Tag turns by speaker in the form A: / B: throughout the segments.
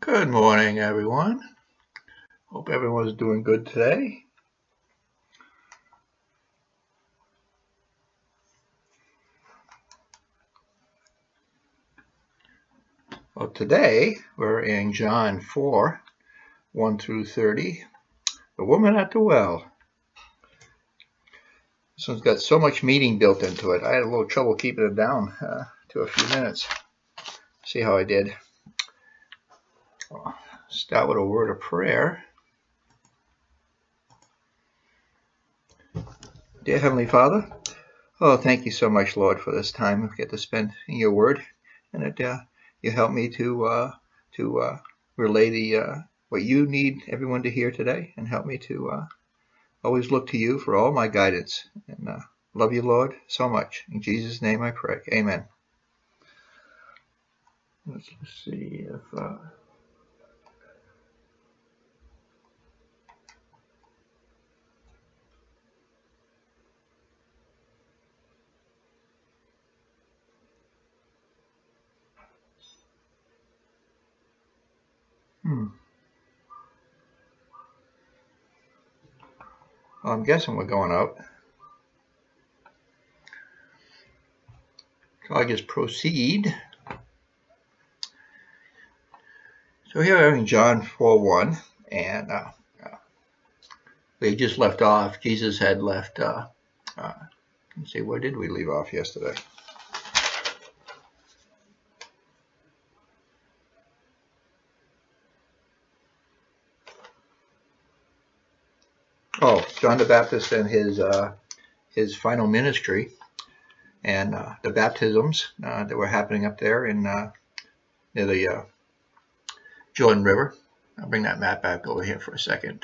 A: Good morning, everyone. Hope everyone's doing good today. Well, today we're in John 4, 1 through 30, the woman at the well. This one's got so much meaning built into it. I had a little trouble keeping it down to a few minutes. See how I did. I'll start with a word of prayer. Dear Heavenly Father, thank you so much, Lord, for this time we get to spend in your word, and that you help me to relay what you need everyone to hear today, and help me to always look to you for all my guidance. And love you, Lord, so much. In Jesus' name I pray. Amen. Let's see if... Well, I'm guessing we're going out. So I'll just proceed. So here we're in John 4:1, and we just left off. Jesus had left. Let's see, where did we leave off yesterday? Oh, John the Baptist and his final ministry, and the baptisms that were happening up there in near the Jordan River. I'll bring that map back over here for a second.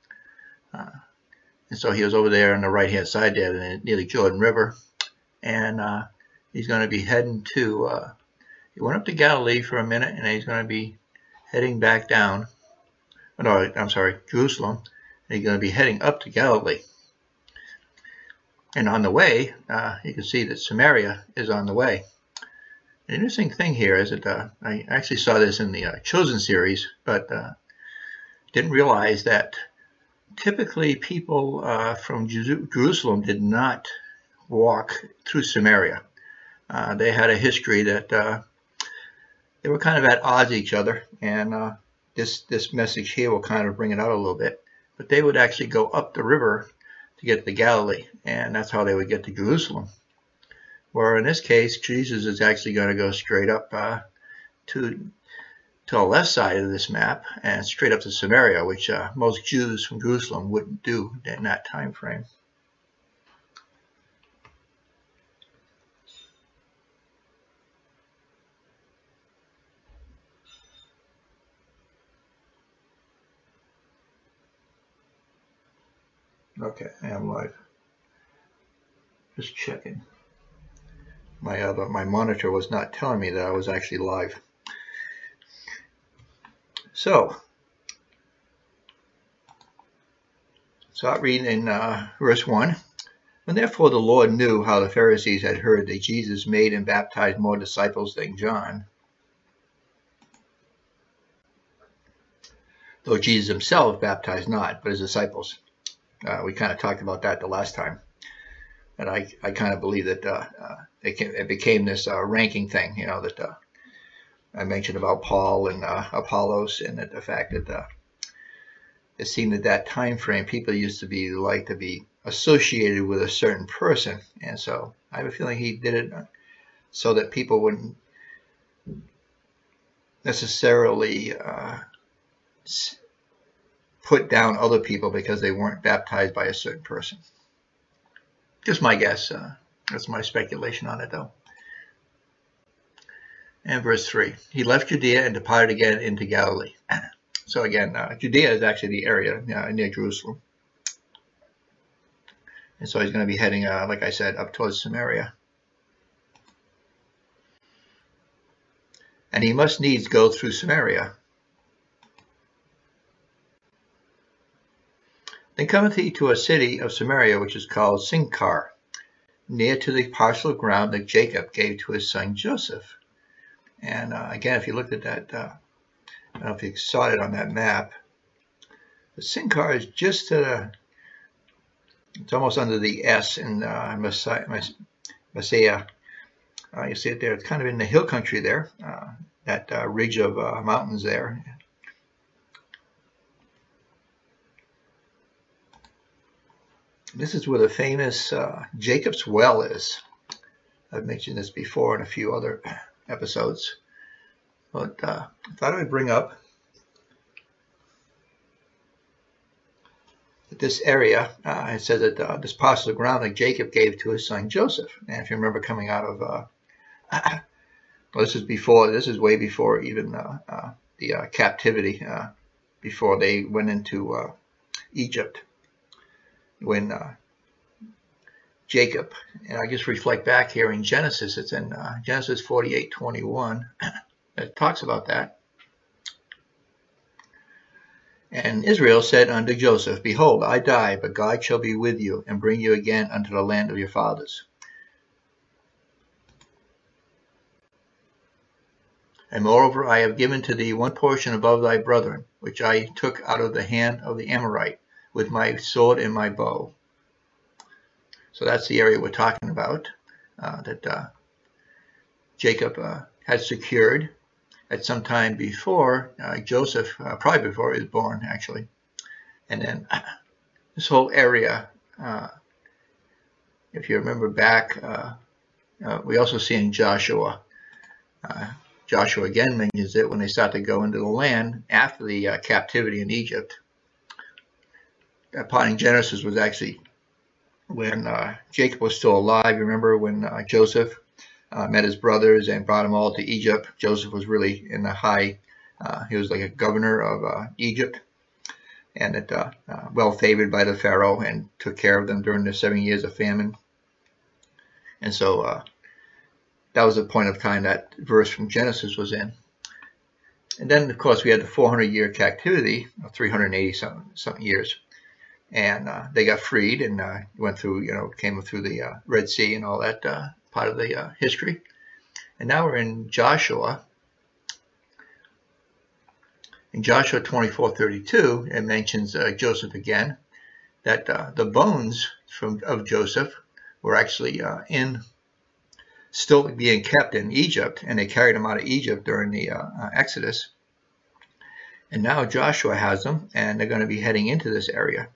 A: And so he was over there on the right-hand side there near the Jordan River, and he's going to be heading to, he went up to Galilee for a minute, and he's going to be heading back down, no, I'm sorry, Jerusalem, and he's going to be heading up to Galilee. And on the way, you can see that Samaria is on the way. The interesting thing here is that I actually saw this in the Chosen series, but didn't realize that typically people from Jerusalem did not walk through Samaria. They had a history that they were kind of at odds with each other, and this message here will kind of bring it out a little bit. But they would actually go up the river to get to Galilee, and that's how they would get to Jerusalem. Where in this case, Jesus is actually going to go straight up to the left side of this map and straight up to Samaria, which most Jews from Jerusalem wouldn't do in that time frame. Okay, I am live. Just checking. My monitor was not telling me that I was actually live. So, start reading in verse 1. When therefore the Lord knew how the Pharisees had heard that Jesus made and baptized more disciples than John, though Jesus himself baptized not, but his disciples. We kind of talked about that the last time. And I kind of believe that it became this ranking thing, that I mentioned about Paul and Apollos, and that the fact that it seemed at that time frame people used to be associated with a certain person, and so I have a feeling he did it so that people wouldn't necessarily put down other people because they weren't baptized by a certain person. Just my guess. That's my speculation on it, though. And verse 3, he left Judea and departed again into Galilee. So again, Judea is actually the area near Jerusalem. And so he's going to be heading, like I said, up towards Samaria. And he must needs go through Samaria. Then cometh he to a city of Samaria, which is called Sychar, near to the parcel of ground that Jacob gave to his son Joseph. And again, if you looked at that I don't know if you saw it on that map. The Sincar is just it's almost under the S in Messiah. You see it there. It's kind of in the hill country there, that ridge of mountains there. This is where the famous Jacob's Well is. I've mentioned this before in a few other episodes, but I thought I would bring up that this area. It says that this parcel of ground that Jacob gave to his son Joseph. And if you remember, coming out of well, this is way before even the captivity, before they went into Egypt. When Jacob, and I just reflect back here in Genesis, it's in Genesis 48:21, it talks about that. And Israel said unto Joseph, Behold, I die, but God shall be with you, and bring you again unto the land of your fathers. And moreover, I have given to thee one portion above thy brethren, which I took out of the hand of the Amorite, with my sword and my bow. So that's the area we're talking about, that Jacob had secured at some time before Joseph, probably before he was born, actually. And then this whole area, if you remember back, we also see in Joshua, Joshua again mentions it when they start to go into the land after the captivity in Egypt. That part in Genesis was actually when Jacob was still alive. You remember when Joseph met his brothers and brought them all to Egypt. Joseph was really in the high, he was like a governor of Egypt, and well favored by the Pharaoh, and took care of them during the 7 years of famine. And so that was the point of time that verse from Genesis was in. And then, of course, we had the 400-year captivity, 380-something years. And they got freed and went through, came through the Red Sea and all that part of the history. And now we're in Joshua. In Joshua 24:32, it mentions Joseph again, that the bones of Joseph were actually still being kept in Egypt, and they carried them out of Egypt during the Exodus. And now Joshua has them, and they're going to be heading into this area.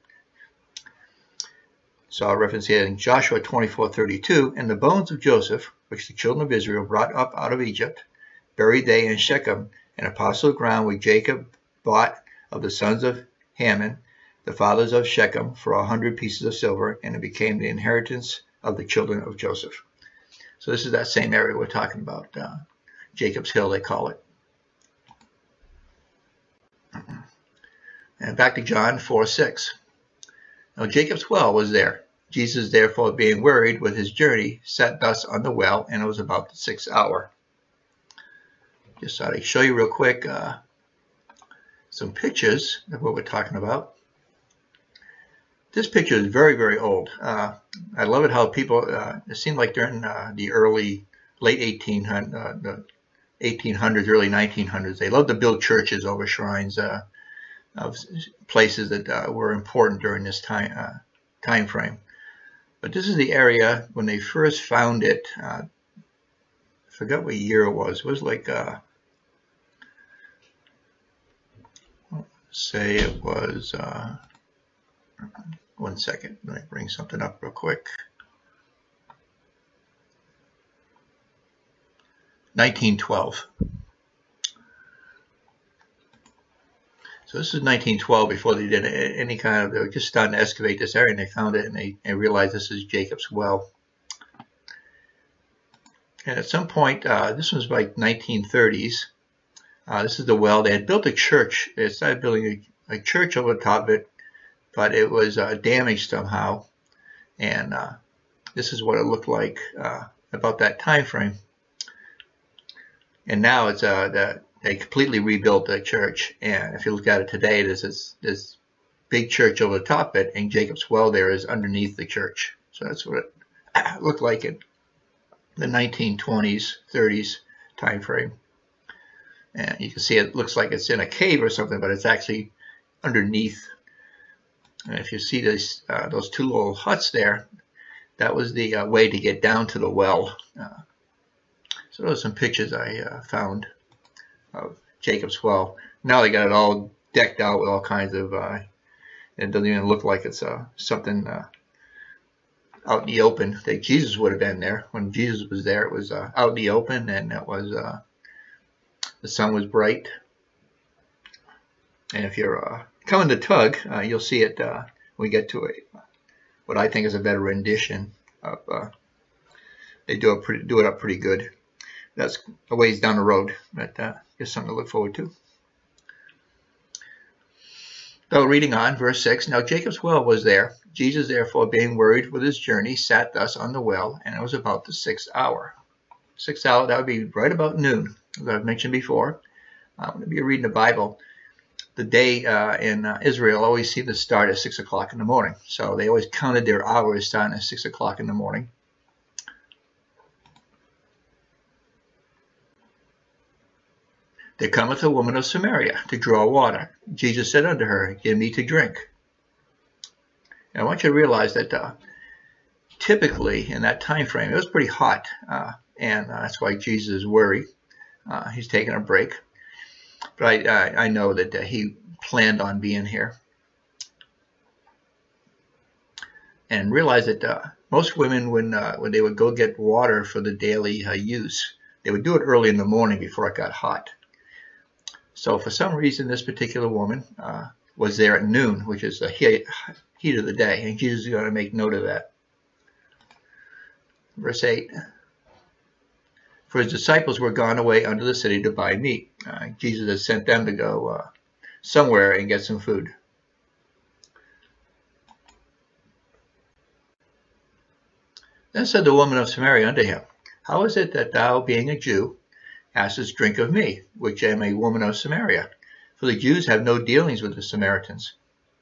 A: So I'll reference here in Joshua 24:32, and the bones of Joseph, which the children of Israel brought up out of Egypt, buried they in Shechem, in a parcel of ground which Jacob bought of the sons of Haman, the fathers of Shechem, for 100 pieces of silver, and it became the inheritance of the children of Joseph. So this is that same area we're talking about, Jacob's Hill, they call it. And back to John 4:6. Now Jacob's well was there. Jesus, therefore, being wearied with his journey, sat thus on the well, and it was about the 6th hour. Just thought I'd show you real quick some pictures of what we're talking about. This picture is very, very old. I love it how people, it seemed like during the late 1800s, early 1900s, they loved to build churches over shrines of places that were important during this time frame. But this is the area when they first found it. I forgot what year it was. It was like, say it was, one second, let me bring something up real quick. 1912. So this is 1912, before they did any kind of, they were just starting to excavate this area, and they found it, and they realized this is Jacob's well. And at some point, this was like 1930s, this is the well. They had built a church. They started building a church over the top of it, but it was damaged somehow. And this is what it looked like about that time frame. And now it's they completely rebuilt the church, and if you look at it today, there's this big church over the top of it, and Jacob's well there is underneath the church. So that's what it looked like in the 1920s, 30s time frame. And you can see it looks like it's in a cave or something, but it's actually underneath. And if you see this, those two little huts there, that was the way to get down to the well. So those are some pictures I found of Jacob's well. Now they got it all decked out with all kinds of, it doesn't even look like it's something out in the open. That Jesus would have been there. When Jesus was there, it was out in the open, and it was the sun was bright. And if you're coming to Tug, you'll see it when we get to what I think is a better rendition of. They do it up pretty good. That's a ways down the road, but just something to look forward to. So reading on, verse 6, now Jacob's well was there. Jesus, therefore, being wearied with his journey, sat thus on the well, and it was about the 6th hour. 6th hour, that would be right about noon, as I've mentioned before. When you're reading the Bible, the day in Israel always seemed to start at 6 o'clock in the morning. So they always counted their hours starting at 6 o'clock in the morning. There cometh a woman of Samaria to draw water. Jesus said unto her, give me to drink. And I want you to realize that typically in that time frame, it was pretty hot, and that's why Jesus is worried. He's taking a break. But I know that he planned on being here. And realize that most women, when they would go get water for the daily use, they would do it early in the morning before it got hot. So for some reason, this particular woman was there at noon, which is the heat of the day. And Jesus is going to make note of that. Verse 8. For his disciples were gone away unto the city to buy meat. Jesus had sent them to go somewhere and get some food. Then said the woman of Samaria unto him, how is it that thou, being a Jew, askest drink of me, which am a woman of Samaria? For the Jews have no dealings with the Samaritans.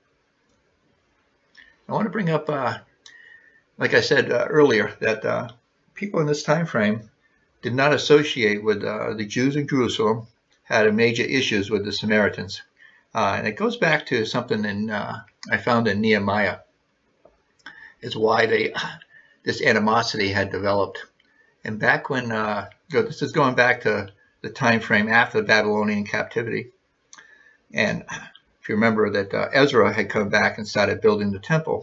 A: I want to bring up, like I said earlier, that people in this time frame did not associate with the Jews in Jerusalem, had major issues with the Samaritans. And it goes back to something I found in Nehemiah, is why this animosity had developed. And back when, this is going back to the time frame after the Babylonian captivity. And if you remember that Ezra had come back and started building the temple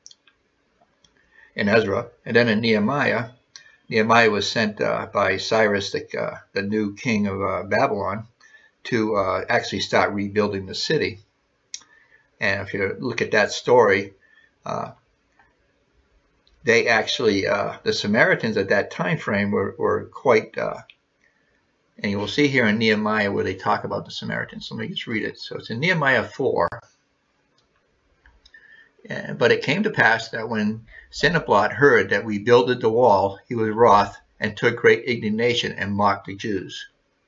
A: in Ezra. And then in Nehemiah was sent by Cyrus, the new king of Babylon, to actually start rebuilding the city. And if you look at that story, they actually, the Samaritans at that time frame were quite, and you will see here in Nehemiah where they talk about the Samaritans. Let me just read it. So it's in Nehemiah 4. But it came to pass that when Sanballat heard that we builded the wall, he was wroth and took great indignation and mocked the Jews.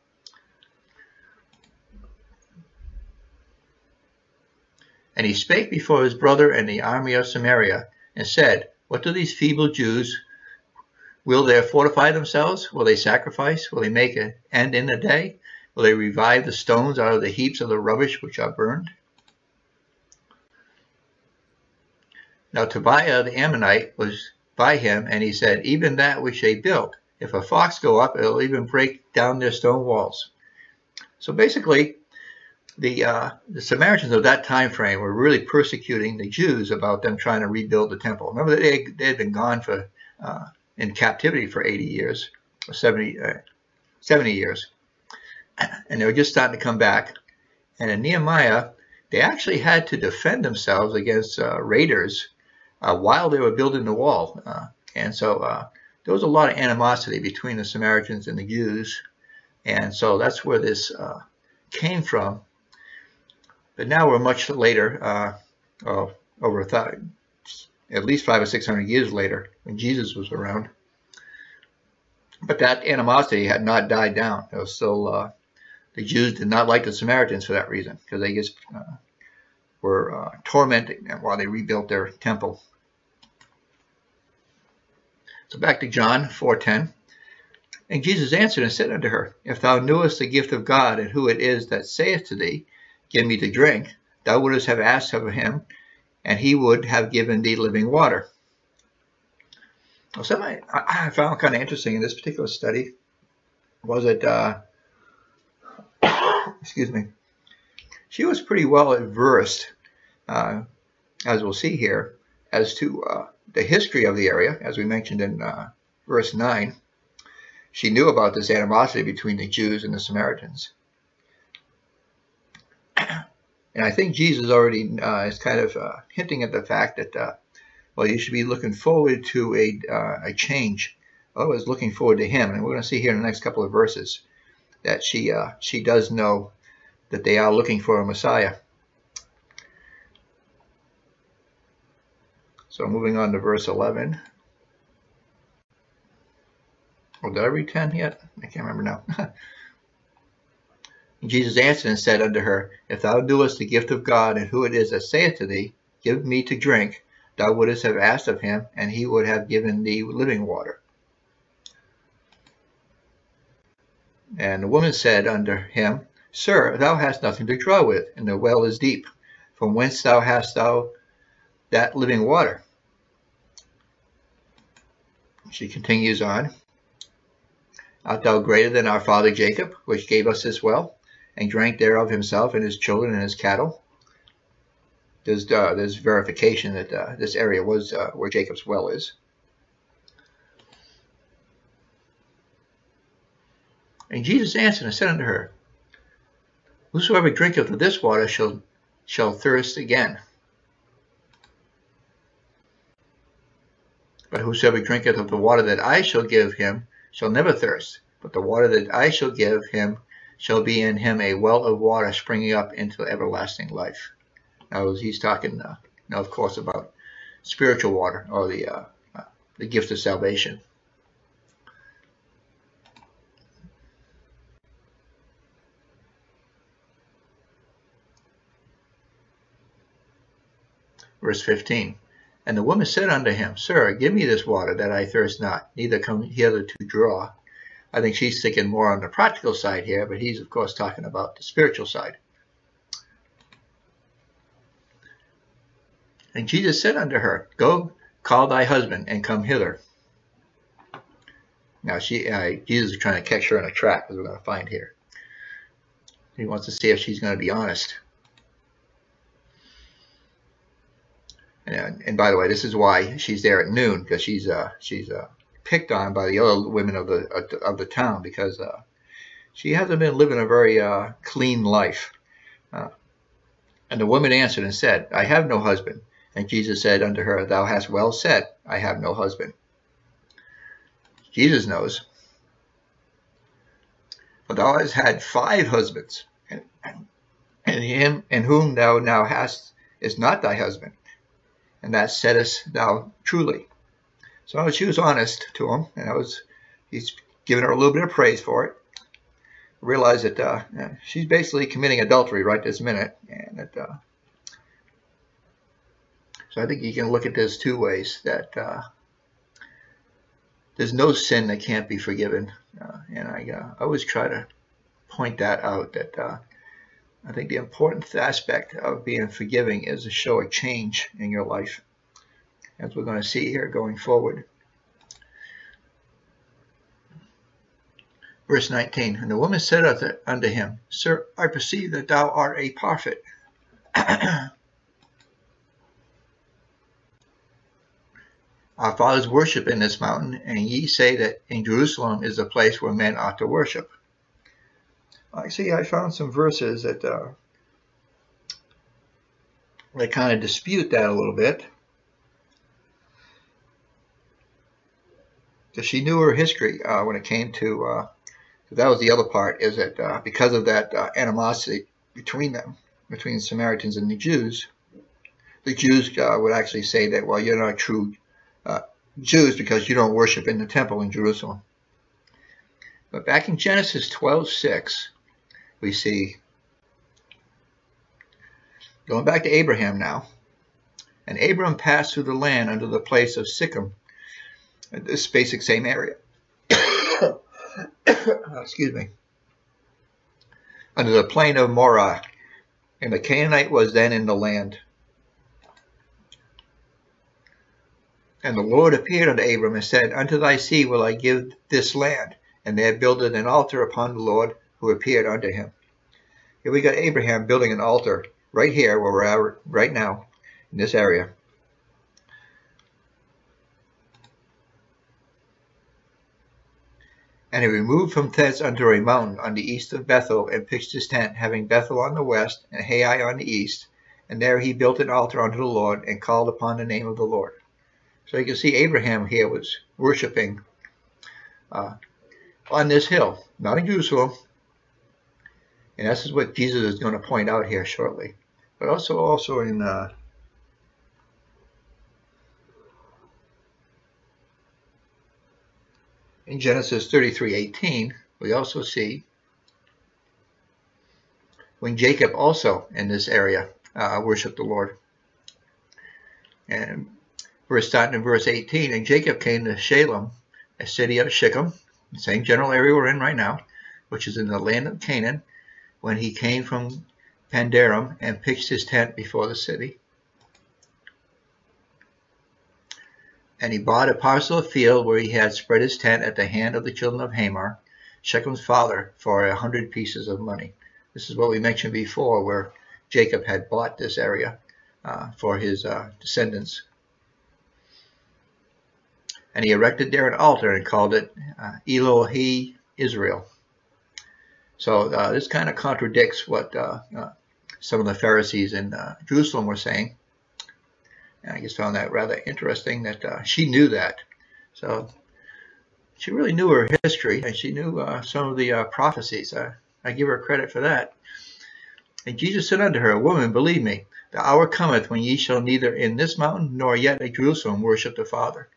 A: And he spake before his brother and the army of Samaria, and said, what do these feeble Jews? Will they fortify themselves? Will they sacrifice? Will they make an end in a day? Will they revive the stones out of the heaps of the rubbish which are burned? Now Tobiah the Ammonite was by him, and he said, even that which they built, if a fox go up, it will even break down their stone walls. So basically, the Samaritans of that time frame were really persecuting the Jews about them trying to rebuild the temple. Remember, they had been gone for in captivity for 80 years, or 70 years, and they were just starting to come back. And in Nehemiah, they actually had to defend themselves against raiders while they were building the wall. And so there was a lot of animosity between the Samaritans and the Jews, and so that's where this came from. But now we're much later, over at least 500 or 600 years later, when Jesus was around. But that animosity had not died down. It was still, the Jews did not like the Samaritans for that reason, because they just were tormenting them while they rebuilt their temple. So back to John 4:10. And Jesus answered and said unto her, If thou knewest the gift of God, and who it is that saith to thee, Give me to drink, thou wouldst have asked of him, and he would have given thee living water. Well, something I found kind of interesting in this particular study was that, excuse me, she was pretty well versed, as we'll see here, as to the history of the area, as we mentioned in verse 9. She knew about this animosity between the Jews and the Samaritans. And I think Jesus already is kind of hinting at the fact that, well, you should be looking forward to a change. Always looking forward to him. And we're going to see here in the next couple of verses that she does know that they are looking for a Messiah. So moving on to verse 11. Oh, did I read 10 yet? I can't remember now. Jesus answered and said unto her, If thou knewest the gift of God, and who it is that saith to thee, Give me to drink, thou wouldst have asked of him, and he would have given thee living water. And the woman said unto him, Sir, thou hast nothing to draw with, and the well is deep. From whence hast thou that living water? She continues on, Art thou greater than our father Jacob, which gave us this well, and drank thereof himself and his children and his cattle? There's verification that this area was where Jacob's well is. And Jesus answered and said unto her, Whosoever drinketh of this water shall thirst again. But whosoever drinketh of the water that I shall give him shall never thirst. But the water that I shall give him shall be in him a well of water springing up into everlasting life. Now, he's talking, now, of course, about spiritual water, or the gift of salvation. Verse 15. And the woman said unto him, Sir, give me this water, that I thirst not, neither come hither to draw. I think she's thinking more on the practical side here, but he's, of course, talking about the spiritual side. And Jesus said unto her, Go, call thy husband, and come hither. Now, Jesus is trying to catch her in a trap, as we're going to find here. He wants to see if she's going to be honest. And by the way, this is why she's there at noon, because she's picked on by the other women of the town, because she hasn't been living a very clean life. And the woman answered and said, I have no husband. And Jesus said unto her, Thou hast well said, I have no husband. Jesus knows. For thou hast had 5 husbands, and him in whom thou now hast is not thy husband. And that saidest thou truly. So she was honest to him, and he's giving her a little bit of praise for it. Realize that she's basically committing adultery right this minute, and that. So I think you can look at this 2 ways: that there's no sin that can't be forgiven, and I always try to point that out. That I think the important aspect of being forgiving is to show a change in your life, as we're going to see here going forward. Verse 19, And the woman said unto him, Sir, I perceive that thou art a prophet. Our fathers worship in this mountain, and ye say that in Jerusalem is the place where men ought to worship. Actually, I found some verses that kind of dispute that a little bit. Because she knew her history when it came to, that was the other part, is that because of that animosity between them, between the Samaritans and the Jews would actually say that, well, you're not true Jews because you don't worship in the temple in Jerusalem. But back in Genesis 12:6, we see, going back to Abraham now, and Abram passed through the land unto the place of Sichem, this basic same area. excuse me, under the plain of Morah, and the Canaanite was then in the land. And the Lord appeared unto Abram and said, Unto thy seed will I give this land. And there builded an altar upon the Lord who appeared unto him. Here we got Abraham building an altar right here where we're at right now in this area. And he removed from thence unto a mountain on the east of Bethel, and pitched his tent, having Bethel on the west, and Hai on the east. And there he built an altar unto the Lord, and called upon the name of the Lord. So you can see Abraham here was worshiping on this hill, not in Jerusalem. And this is what Jesus is going to point out here shortly. But also in Genesis 33:18, we also see when Jacob also in this area worshiped the Lord. And we're starting in verse 18. And Jacob came to Shalem, a city of Shechem, the same general area we're in right now, which is in the land of Canaan, when he came from Pandaram and pitched his tent before the city. And he bought a parcel of field where he had spread his tent at the hand of the children of Hamor, Shechem's father, for 100 pieces of money. This is what we mentioned before, where Jacob had bought this area for his descendants. And he erected there an altar and called it Elohe Israel. So this kind of contradicts what some of the Pharisees in Jerusalem were saying. And I just found that rather interesting that she knew that. So she really knew her history, and she knew some of the prophecies. I give her credit for that. And Jesus said unto her, Woman, believe me, the hour cometh when ye shall neither in this mountain nor yet at Jerusalem worship the Father.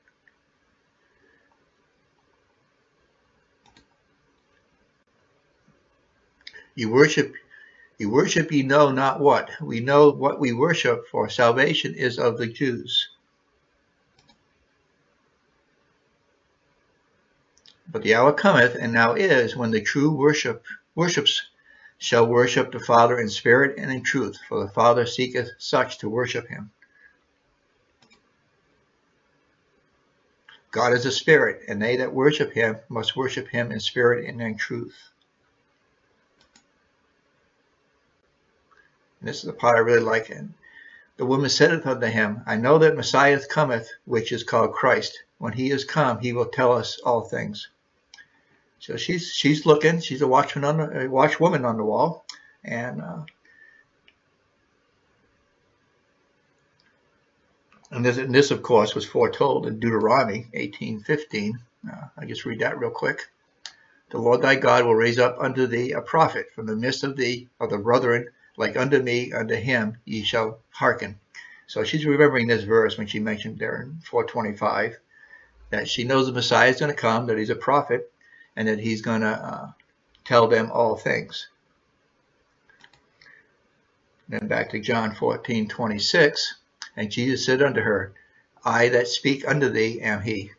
A: You worship ye know not what. We know what we worship, for salvation is of the Jews. But the hour cometh, and now is, when the true worships shall worship the Father in spirit and in truth, for the Father seeketh such to worship him. God is a spirit, and they that worship him must worship him in spirit and in truth. And this is the part I really like. And the woman saith unto him, I know that Messiah cometh, which is called Christ. When he is come, he will tell us all things. So she's looking. She's a watchwoman on the wall, and this of course was foretold in Deuteronomy 18:15. I just read that real quick. The Lord thy God will raise up unto thee a prophet from the midst of thee, of the brethren, like unto me, unto him ye shall hearken. So she's remembering this verse when she mentioned there in 4:25 that she knows the Messiah is going to come, that he's a prophet, and that he's going to tell them all things. Then back to John 14:26, and Jesus said unto her, I that speak unto thee am he.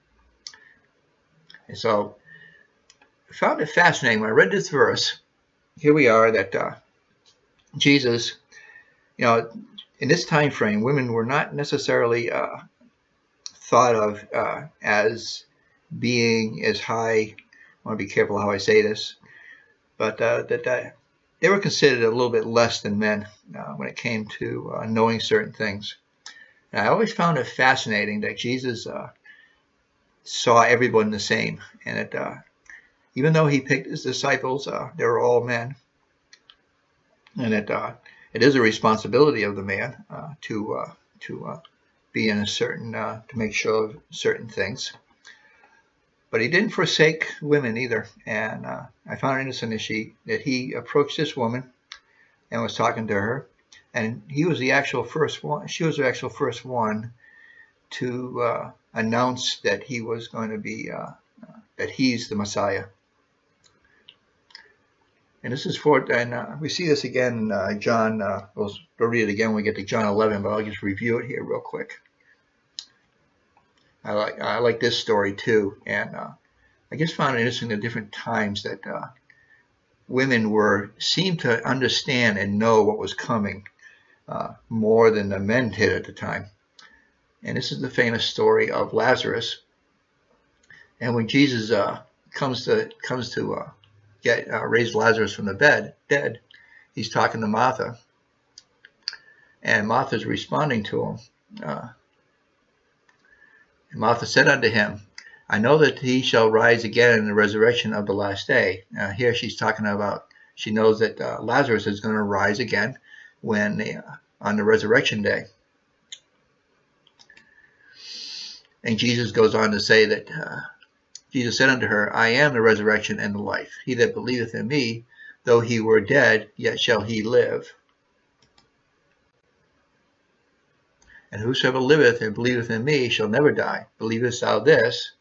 A: And so I found it fascinating when I read this verse. Here we are that Jesus, in this time frame, women were not necessarily thought of as being as high. I want to be careful how I say this, but that they were considered a little bit less than men when it came to knowing certain things. And I always found it fascinating that Jesus saw everyone the same, and that even though he picked his disciples, they were all men, and that it is a responsibility of the man to be in a certain, to make sure of certain things. But he didn't forsake women either. And I found it interesting that he approached this woman and was talking to her. And he was the actual first one. She was the actual first one to announce that he was going to be, that he's the Messiah. And this is we see this again in John. We'll read it again when we get to John 11, but I'll just review it here real quick. I like this story too, and I just found it interesting the different times that women seemed to understand and know what was coming more than the men did at the time. And this is the famous story of Lazarus. And when Jesus comes to raise Lazarus from the dead, he's talking to Martha, and Martha's responding to him. And Martha said unto him, I know that he shall rise again in the resurrection of the last day. Here she's talking about, she knows that Lazarus is going to rise again on the resurrection day. And Jesus goes on to say that Jesus said unto her, I am the resurrection and the life. He that believeth in me, though he were dead, yet shall he live. And whosoever liveth and believeth in me shall never die. Believest thou this?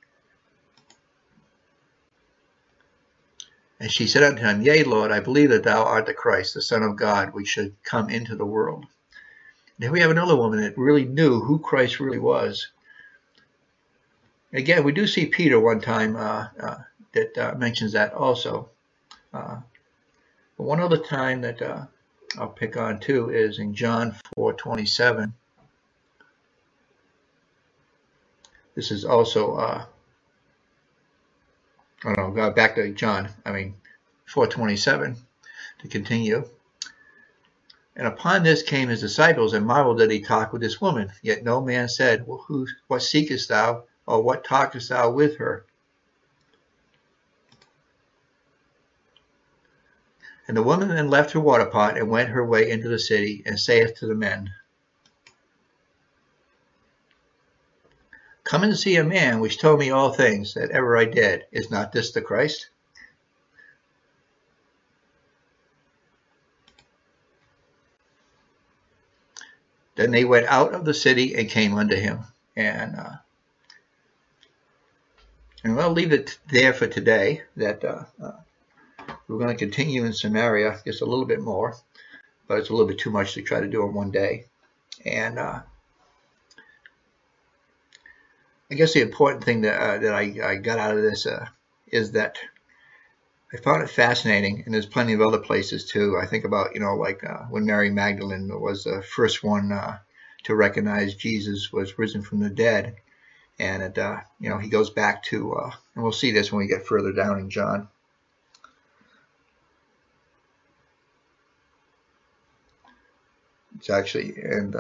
A: And she said unto him, Yea, Lord, I believe that thou art the Christ, the Son of God, which should come into the world. And here we have another woman that really knew who Christ really was. Again, we do see Peter one time that mentions that also. But one other time that I'll pick on too is in John 4:27. This is also, back to John, 4:27 to continue. And upon this came his disciples and marveled that he talked with this woman. Yet no man said, well, what seekest thou, or what talkest thou with her? And the woman then left her water pot and went her way into the city, and saith to the men, Come and see a man which told me all things that ever I did. Is not this the Christ? Then they went out of the city and came unto him. And I'll leave it there for today. That we're going to continue in Samaria just a little bit more, but it's a little bit too much to try to do in one day. And I guess the important thing that I got out of this is that I found it fascinating, and there's plenty of other places too. I think about, when Mary Magdalene was the first one to recognize Jesus was risen from the dead. And he goes back to, and we'll see this when we get further down in John. It's actually in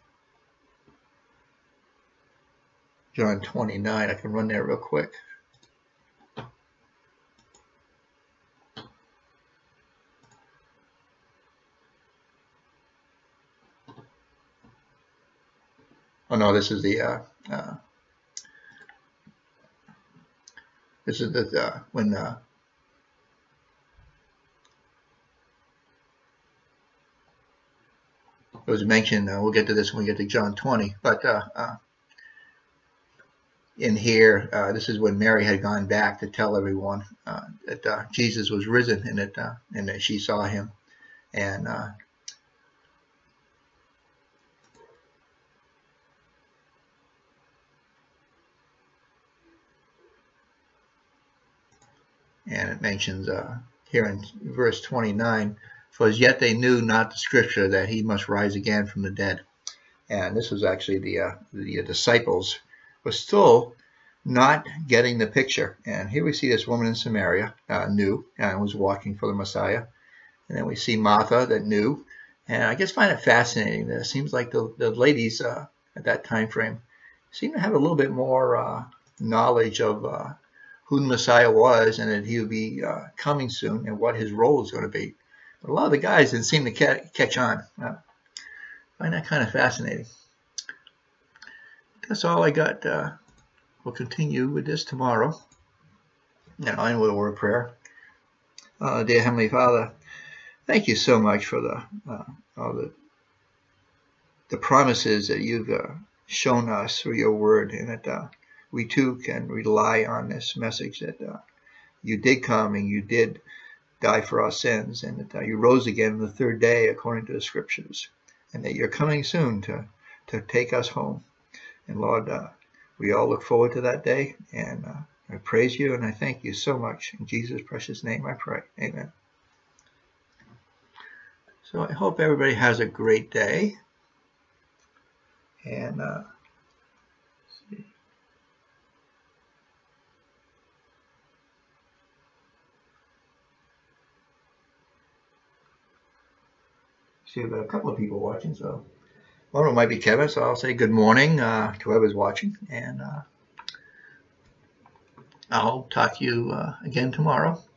A: John 29. I can run there real quick. Oh no, this is the when it was mentioned. We'll get to this when we get to John 20. But in here, this is when Mary had gone back to tell everyone that Jesus was risen, and that she saw him, and it mentions here in verse 29, for as yet they knew not the scripture that he must rise again from the dead. And this was actually the disciples were still not getting the picture. And here we see this woman in Samaria knew and was walking for the Messiah. And then we see Martha that knew. And I just find it fascinating that it seems like the ladies at that time frame seem to have a little bit more knowledge of who the Messiah was, and that he would be coming soon, and what his role is going to be. But a lot of the guys didn't seem to catch on. I find that kind of fascinating. That's all I got. We'll continue with this tomorrow. And I'll end with a word of prayer. Dear Heavenly Father, thank you so much for all the promises that you've shown us through your word, and that we too can rely on this message that you did come and you did die for our sins, and that you rose again on the third day according to the scriptures, and that you're coming soon to take us home. And Lord, we all look forward to that day, and I pray praise you and I thank you so much. In Jesus' precious name I pray. Amen. So I hope everybody has a great day. And see, we've got a couple of people watching, so one of them might be Kevin, so I'll say good morning to whoever's watching, and I'll talk to you again tomorrow.